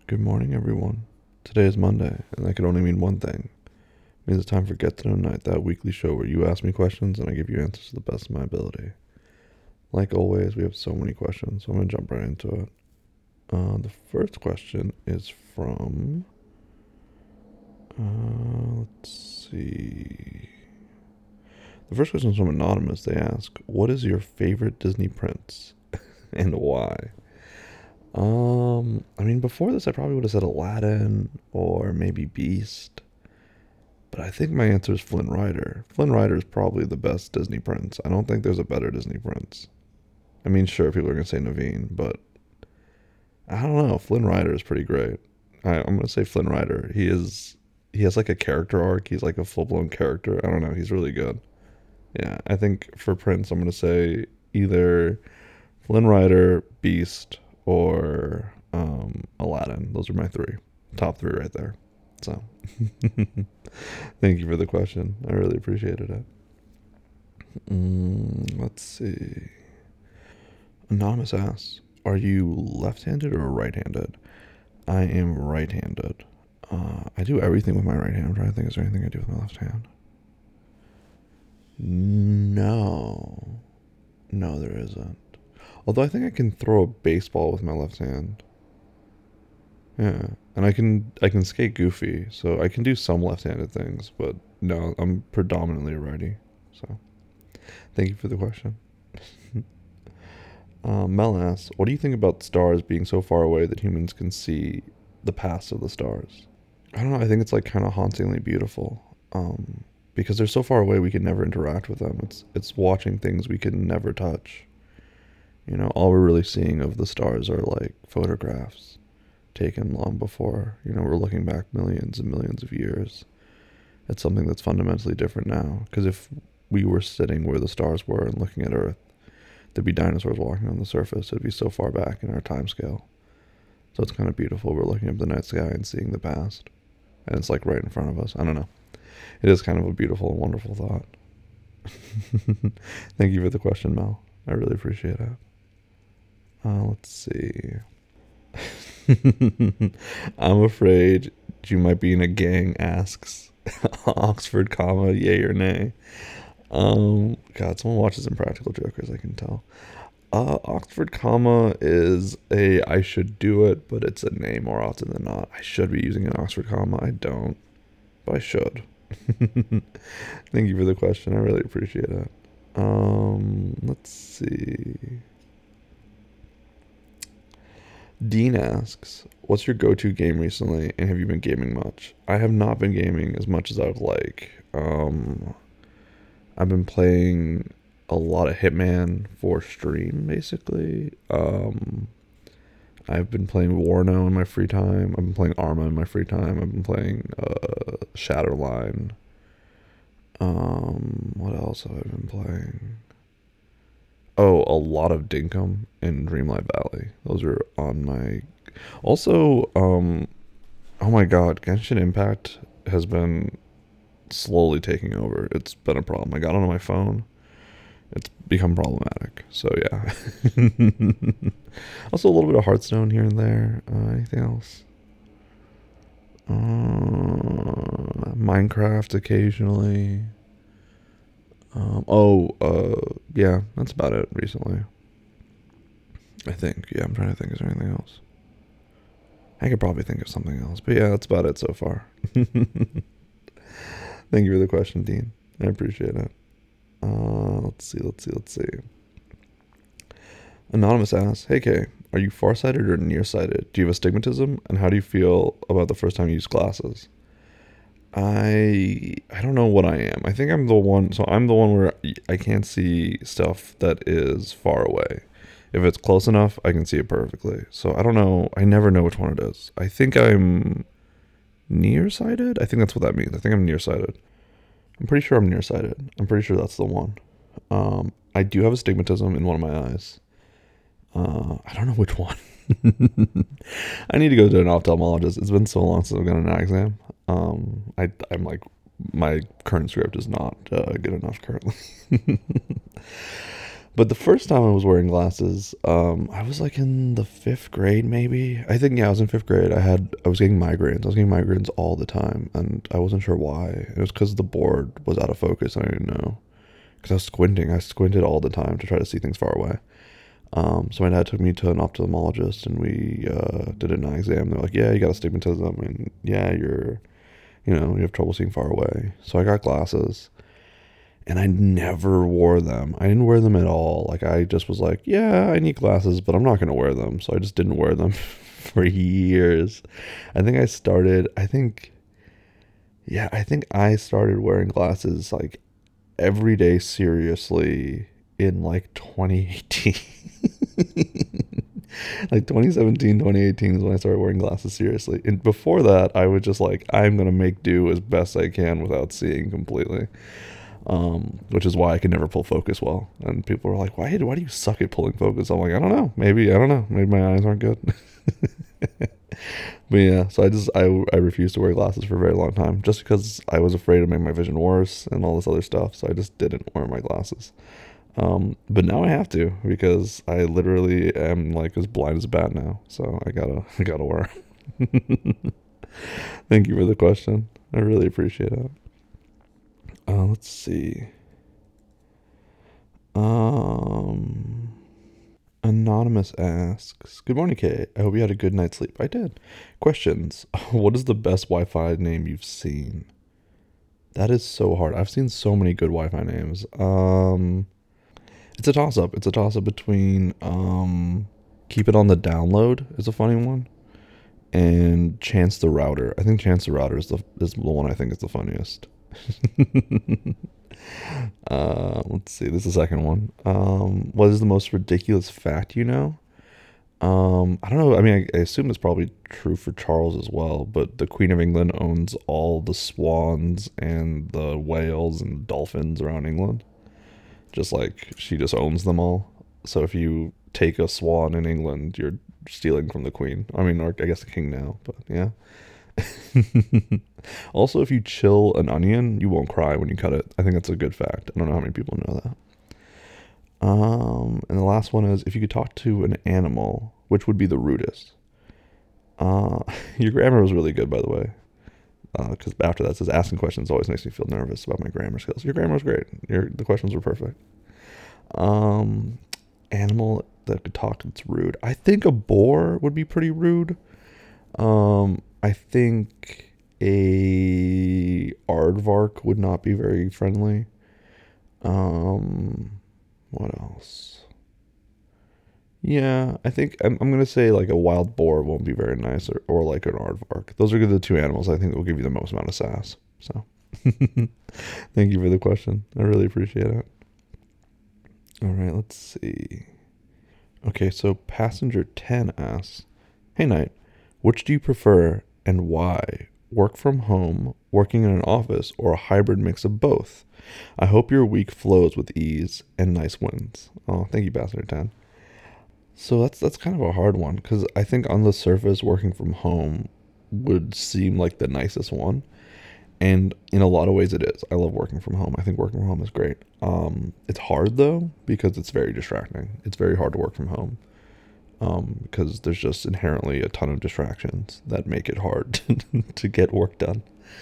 Good morning, everyone. Today is Monday, and that could only mean one thing. It means it's time for Get to Know Night, that weekly show where you ask me questions and I give you answers to the best of my ability. Like always, we have so many questions, so I'm going to jump right into it. The first question is from. Let's see. The first question is from Anonymous. They ask, what is your favorite Disney prince and why? Before this, I probably would have said Aladdin or maybe Beast. But I think my answer is Flynn Rider. Flynn Rider is probably the best Disney prince. I don't think there's a better Disney prince. Sure, people are going to say Naveen, but I don't know. Flynn Rider is pretty great. I'm going to say Flynn Rider. He has like a character arc. He's like a full blown character. I don't know. He's really good. Yeah, I think for Prince, I'm going to say either Flynn Rider, Beast, or Aladdin. Those are my top three right there. So, thank you for the question. I really appreciated it. Let's see. Anonymous asks, are you left-handed or right-handed? I am right-handed. I do everything with my right hand. I'm trying to think, is there anything I do with my left hand? No. No, there isn't. Although I think I can throw a baseball with my left hand. Yeah, and I can skate goofy, so I can do some left-handed things, but no, I'm predominantly a righty. So thank you for the question. Mel asks, what do you think about stars being so far away that humans can see the past of the stars? I don't know. I think it's like kind of hauntingly beautiful. Because they're so far away, we can never interact with them. It's watching things we can never touch. All we're really seeing of the stars are like photographs taken long before. We're looking back millions and millions of years. It's something that's fundamentally different now. Because if we were sitting where the stars were and looking at Earth, there'd be dinosaurs walking on the surface. It'd be so far back in our time scale. So it's kind of beautiful. We're looking up the night sky and seeing the past. And it's like right in front of us. I don't know. It is kind of a beautiful and wonderful thought. Thank you for the question, Mel. I really appreciate it. Let's see. I'm afraid you might be in a gang asks Oxford comma yay or nay. God, someone watches Impractical Jokers, I can tell. Oxford comma is a I should do it, but it's a nay more often than not. I should be using an Oxford comma. I don't, but I should. Thank you for the question. I really appreciate it. Let's see. Dean asks, what's your go-to game recently, and have you been gaming much? I have not been gaming as much as I would like. I've been playing a lot of Hitman for stream, basically. I've been playing Warno in my free time. I've been playing Arma in my free time. I've been playing Shatterline. What else have I been playing? Oh, a lot of Dinkum and Dreamlight Valley. Those are on my. Also, oh my God, Genshin Impact has been slowly taking over. It's been a problem. I got it on my phone. It's become problematic. So yeah. Also a little bit of Hearthstone here and there. Anything else? Minecraft occasionally. Yeah, that's about it recently. I think. Yeah, I'm trying to think. Is there anything else? I could probably think of something else, but yeah, that's about it so far. Thank you for the question, Dean. I appreciate it. Let's see. Anonymous asks, hey Kay, are you farsighted or nearsighted? Do you have astigmatism? And how do you feel about the first time you use glasses? I don't know what I am. I think I'm the one. So I'm the one where I can't see stuff that is far away. If it's close enough, I can see it perfectly. So I don't know. I never know which one it is. I think I'm nearsighted. I think that's what that means. I think I'm nearsighted. I'm pretty sure I'm nearsighted. I'm pretty sure that's the one. I do have astigmatism in one of my eyes. I don't know which one. I need to go to an ophthalmologist. It's been so long since I've gotten an eye exam. I'm like, my current script is not good enough currently. But the first time I was wearing glasses, I was like in the fifth grade, maybe. I think yeah, I was in fifth grade. I was getting migraines. I was getting migraines all the time, and I wasn't sure why. It was because the board was out of focus, and I didn't know. Because I was squinting. I squinted all the time to try to see things far away. So my dad took me to an ophthalmologist, and we did an eye exam. They're like, "Yeah, you got astigmatism, and yeah, you have trouble seeing far away." So I got glasses, and I never wore them. I didn't wear them at all. Like I just was like, "Yeah, I need glasses, but I'm not gonna wear them." So I just didn't wear them for years. I think I started. I think I started wearing glasses like every day seriously in like 2018. Like 2017, 2018 is when I started wearing glasses seriously. And before that, I was just like, I'm going to make do as best I can without seeing completely. Which is why I can never pull focus well. And people are like, why do you suck at pulling focus? I'm like, I don't know. Maybe, I don't know. Maybe my eyes aren't good. But yeah, so I refused to wear glasses for a very long time just because I was afraid of making my vision worse and all this other stuff. So I just didn't wear my glasses. But now I have to because I literally am like as blind as a bat now. So I gotta wear 'em. Thank you for the question. I really appreciate it. Let's see. Um, Anonymous asks, "Good morning, Kate. I hope you had a good night's sleep." I did. Questions. What is the best Wi-Fi name you've seen? That is so hard. I've seen so many good Wi-Fi names. It's a toss up. It's a toss up between Keep It on the Download is a funny one, and Chance the Router. I think Chance the Router is the one I think is the funniest. Let's see. This is the second one. What is the most ridiculous fact you know? I don't know. I mean, I assume it's probably true for Charles as well, but the Queen of England owns all the swans and the whales and dolphins around England. Just like she just owns them all. So if you take a swan in England, you're stealing from the queen. I mean, or I guess the king now, but yeah. Also, if you chill an onion, you won't cry when you cut it. I think that's a good fact. I don't know how many people know that. And the last one is if you could talk to an animal, which would be the rudest? Uh, your grammar was really good, by the way. Because after that it says asking questions always makes me feel nervous about my grammar skills. Your grammar was great. The questions were perfect. Um, Animal that could talk that's rude. I think a boar would be pretty rude. I think a aardvark would not be very friendly. What else? Yeah, I think I'm gonna say like a wild boar won't be very nice, or like an aardvark. Those are the two animals I think that will give you the most amount of sass. So, thank you for the question. I really appreciate it. All right, let's see. Okay, so passenger 10 asks, "Hey Knight, which do you prefer and why? Work from home, working in an office, or a hybrid mix of both? I hope your week flows with ease and nice wins." Oh, thank you, passenger 10. So that's kind of a hard one because I think on the surface, working from home would seem like the nicest one, and in a lot of ways, it is. I love working from home. I think working from home is great. It's hard though because it's very distracting. It's very hard to work from home because there's just inherently a ton of distractions that make it hard to get work done.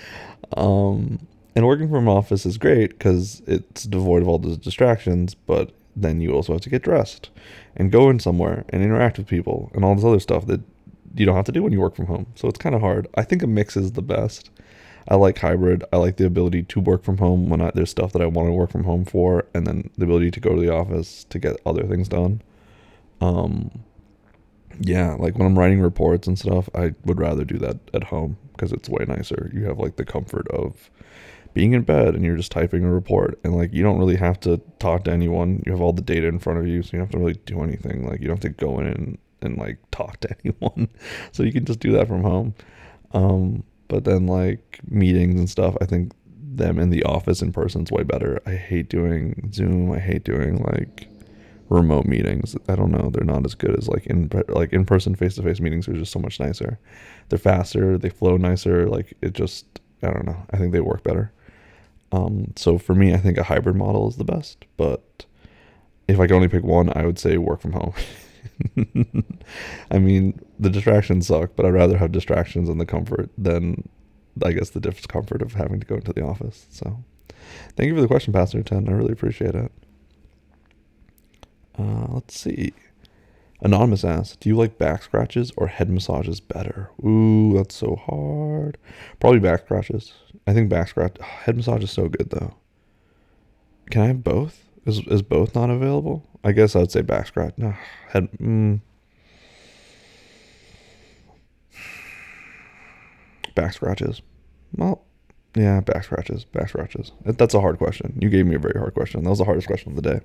And working from office is great because it's devoid of all those distractions, but then you also have to get dressed and go in somewhere and interact with people and all this other stuff that you don't have to do when you work from home. So it's kind of hard. I think a mix is the best. I like hybrid. I like the ability to work from home when there's stuff that I want to work from home for, and then the ability to go to the office to get other things done. Um, yeah, like when I'm writing reports and stuff, I would rather do that at home because it's way nicer. You have like the comfort of being in bed and you're just typing a report, and like you don't really have to talk to anyone. You have all the data in front of you, so you don't have to really do anything. Like you don't have to go in and like talk to anyone. So you can just do that from home. But then like meetings and stuff, I think them in the office in person is way better. I hate doing Zoom. I hate doing like remote meetings. I don't know. They're not as good as like in person face to face meetings are just so much nicer. They're faster. They flow nicer. Like it just I don't know. I think they work better. So for me, I think a hybrid model is the best. But If I could only pick one, I would say work from home. I mean, the distractions suck, but I'd rather have distractions and the comfort than, I guess, the discomfort of having to go into the office. So, thank you for the question, Pastor 10. I really appreciate it. Let's see. Anonymous asks, do you like back scratches or head massages better? Ooh, that's so hard. Probably back scratches. I think back scratch. Head massage is so good, though. Can I have both? Is both not available? I guess I'd say back scratch. No, head. Back scratches. Well, yeah, back scratches. Back scratches. That's a hard question. You gave me a very hard question. That was the hardest question of the day.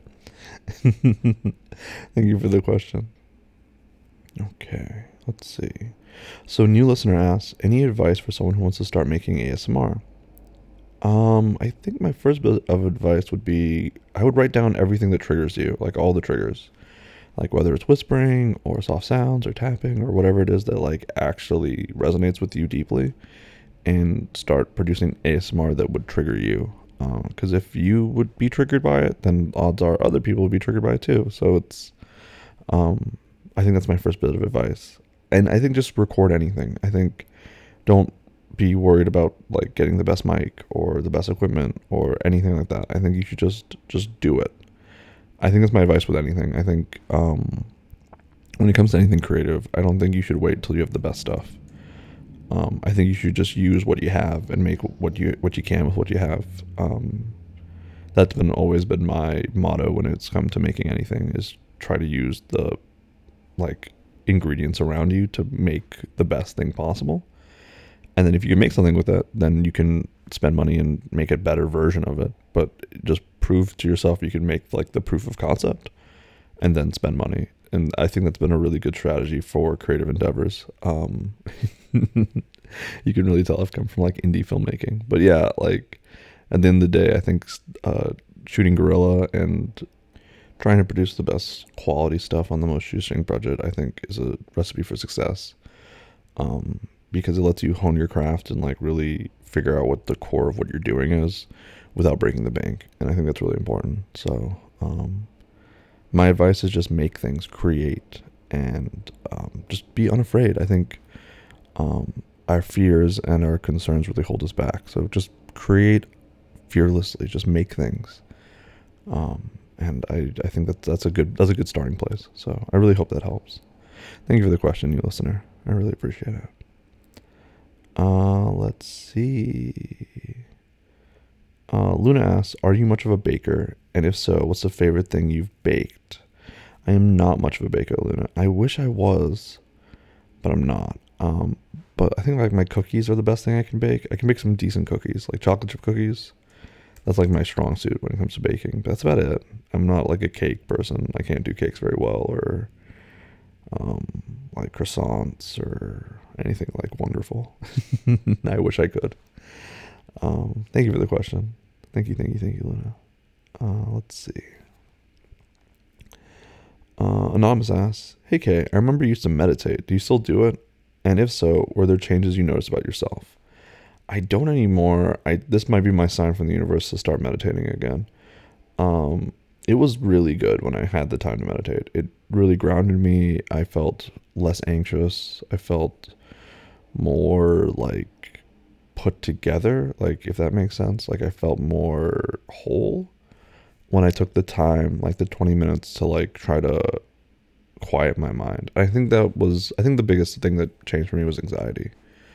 Thank you for the question. Okay, let's see. So, new listener asks, any advice for someone who wants to start making ASMR? I think my first bit of advice would be I would write down everything that triggers you, like all the triggers, like whether it's whispering or soft sounds or tapping or whatever it is that like actually resonates with you deeply, and start producing ASMR that would trigger you. Because if you would be triggered by it, then odds are other people would be triggered by it too. So I think that's my first bit of advice. And I think just record anything. I think don't be worried about like getting the best mic or the best equipment or anything like that. I think you should just do it. I think that's my advice with anything. I think when it comes to anything creative, I don't think you should wait till you have the best stuff. I think you should just use what you have and make what you can with what you have. That's always been my motto when it's come to making anything, is try to use the like ingredients around you to make the best thing possible. And then if you can make something with it, then you can spend money and make a better version of it. But just prove to yourself you can make like the proof of concept and then spend money. And I think that's been a really good strategy for creative endeavors. You can really tell I've come from like indie filmmaking. But yeah, like at the end of the day, I think shooting guerrilla and trying to produce the best quality stuff on the most shoestring budget, I think, is a recipe for success. Because it lets you hone your craft and like really figure out what the core of what you're doing is without breaking the bank. And I think that's really important. So my advice is just make things, create, and just be unafraid. I think our fears and our concerns really hold us back. So just create fearlessly, just make things. And I think that's a good starting place. So I really hope that helps. Thank you for the question, you listener. I really appreciate it. Let's see. Luna asks, are you much of a baker? And if so, what's the favorite thing you've baked? I am not much of a baker, Luna. I wish I was, but I'm not. But I think like my cookies are the best thing I can bake. I can make some decent cookies, like chocolate chip cookies. That's like my strong suit when it comes to baking. But that's about it. I'm not like a cake person. I can't do cakes very well, or like croissants or anything like wonderful. I wish I could. Thank you for the question. Thank you, Luna. Let's see. Anonymous asks, hey Kay, I remember you used to meditate. Do you still do it? And if so, were there changes you noticed about yourself? I don't anymore. This might be my sign from the universe to start meditating again. It was really good when I had the time to meditate. It really grounded me. I felt less anxious. I felt more like put together, like if that makes sense. Like I felt more whole when I took the time, like the 20 minutes to like try to quiet my mind. I think the biggest thing that changed for me was anxiety.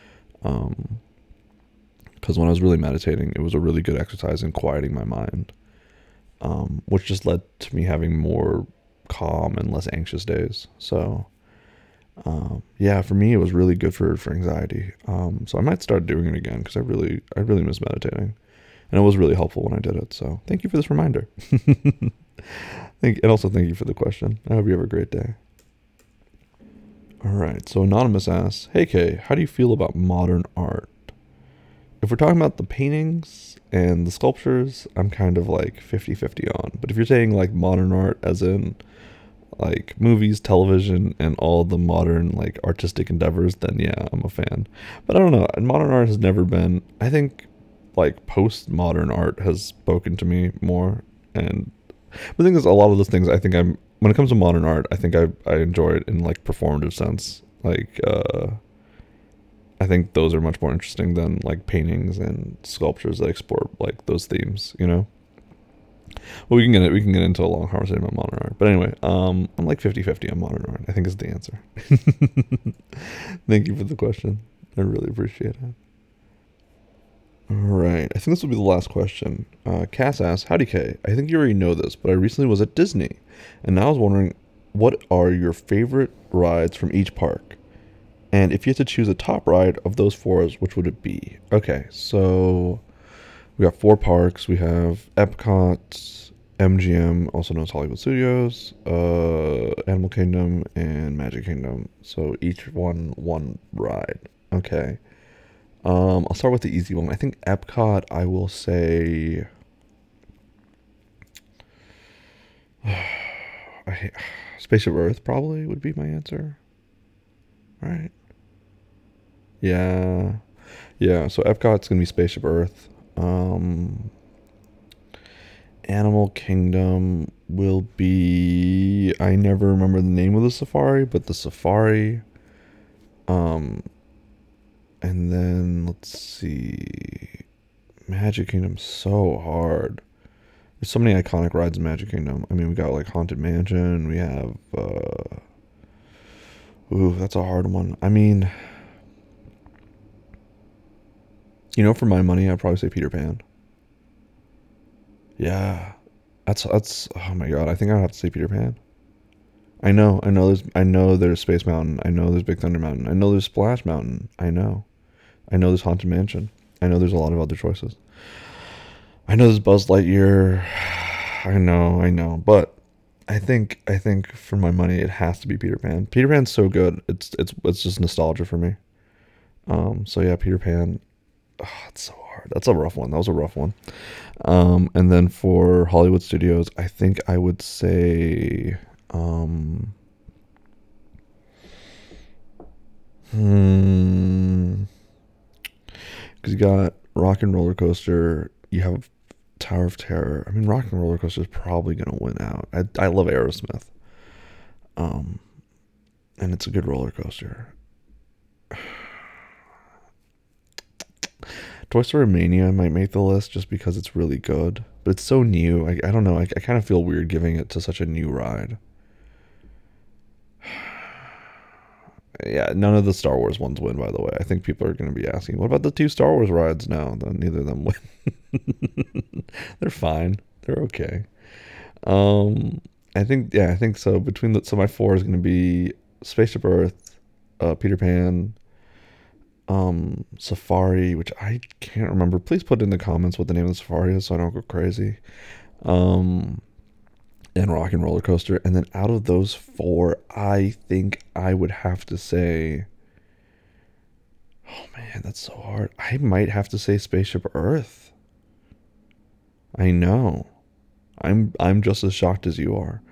Because when I was really meditating, it was a really good exercise in quieting my mind, which just led to me having more calm and less anxious days. So, yeah, for me, it was really good for anxiety. So I might start doing it again because I really miss meditating, and it was really helpful when I did it. So thank you for this reminder. And also thank you for the question. I hope you have a great day. All right. So Anonymous asks, hey Kay, how do you feel about modern art? If we're talking about the paintings and the sculptures, I'm kind of like 50-50 on. But if you're saying like modern art as in like movies, television, and all the modern like artistic endeavors, then yeah, I'm a fan. But I don't know. Modern art has never been, I think like postmodern art has spoken to me more. And The thing is, a lot of those things, I think when it comes to modern art, I think I enjoy it in like performative sense. Like, I think those are much more interesting than like paintings and sculptures that explore like those themes, you know? Well, we can get into a long conversation about modern art. But anyway, I'm like 50-50 on modern art, I think is the answer. Thank you for the question. I really appreciate it. All right, I think this will be the last question. Cass asks, "Howdy K. I think you already know this, but I recently was at Disney, and now I was wondering, what are your favorite rides from each park? And if you had to choose a top ride of those four, which would it be?" Okay, so we got four parks. We have Epcot, MGM, also known as Hollywood Studios, Animal Kingdom, and Magic Kingdom. So each one ride. Okay. I'll start with the easy one. I think Epcot, I will say. I, Spaceship Earth probably would be my answer. Right? Yeah. Yeah, so Epcot's gonna be Spaceship Earth. Um, Animal Kingdom will be. I never remember the name of the safari, but the safari. Um, and then let's see. Magic Kingdom's so hard. There's so many iconic rides in Magic Kingdom. I mean, we got like Haunted Mansion. We have. Ooh, that's a hard one. I mean, for my money, I'd probably say Peter Pan. Yeah, that's. Oh my god, I think I'd have to say Peter Pan. I know there's Space Mountain. I know there's Big Thunder Mountain. I know there's Splash Mountain. I know there's Haunted Mansion. I know there's a lot of other choices. I know there's Buzz Lightyear. I know, but I think for my money, it has to be Peter Pan. Peter Pan's so good. It's just nostalgia for me. So yeah, Peter Pan. Oh, it's so hard. That's a rough one. That was a rough one. And then for Hollywood Studios, I think I would say, because you got Rock and Roller Coaster, you have Tower of Terror. I mean, Rock and Roller Coaster is probably gonna win out. I love Aerosmith, um, and it's a good roller coaster. Toy Story Mania might make the list just because it's really good, but it's so new. I don't know. I kind of feel weird giving it to such a new ride. Yeah, none of the Star Wars ones win, by the way. I think people are going to be asking, what about the two Star Wars rides now? Then neither of them win. They're fine. They're okay. Um, I think so. So my four is going to be Spaceship Earth, Peter Pan, Safari, which I can't remember. Please put in the comments what the name of the safari is so I don't go crazy. Um, and Rock and Roller Coaster. And then out of those four, I think I would have to say, oh man, that's so hard. I might have to say Spaceship Earth. I know. I'm just as shocked as you are.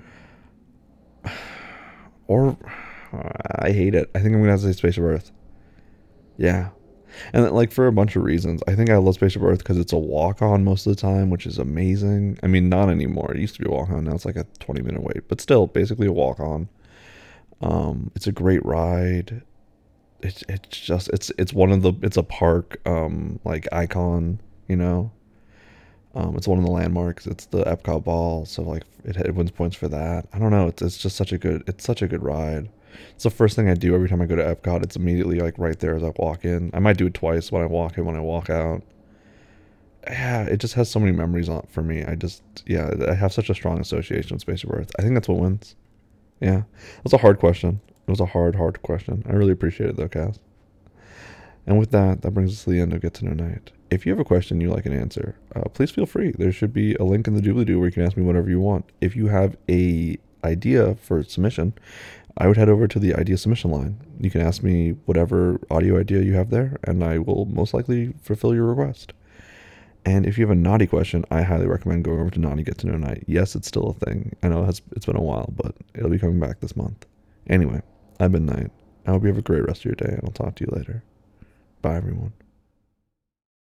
Or I hate it. I think I'm gonna have to say Spaceship Earth. Yeah. And like for a bunch of reasons. I think I love Spaceship Earth because it's a walk on most of the time, which is amazing. I mean, not anymore. It used to be a walk on. Now it's like a 20-minute wait, but still basically a walk on. It's a great ride. It's just it's one of the it's a park like icon, you know. It's one of the landmarks. It's the Epcot ball, so like it wins points for that. I don't know. It's just such a good ride. It's the first thing I do every time I go to Epcot. It's immediately like right there as I walk in. I might do it twice when I walk in, when I walk out. Yeah, it just has so many memories on for me. I have such a strong association with Spaceship Earth. I think that's what wins. Yeah, that's a hard question. It was a hard question. I really appreciate it though, Cass. And with that, that brings us to the end of Get to Know Night. If you have a question you like an answer, please feel free. There should be a link in the doobly doo where you can ask me whatever you want. If you have a idea for submission, I would head over to the idea submission line. You can ask me whatever audio idea you have there, and I will most likely fulfill your request. And if you have a naughty question, I highly recommend going over to Naughty Get to Know Night. Yes, it's still a thing. I know it's been a while, but it'll be coming back this month. Anyway, I've been Knight. I hope you have a great rest of your day, and I'll talk to you later. Bye, everyone.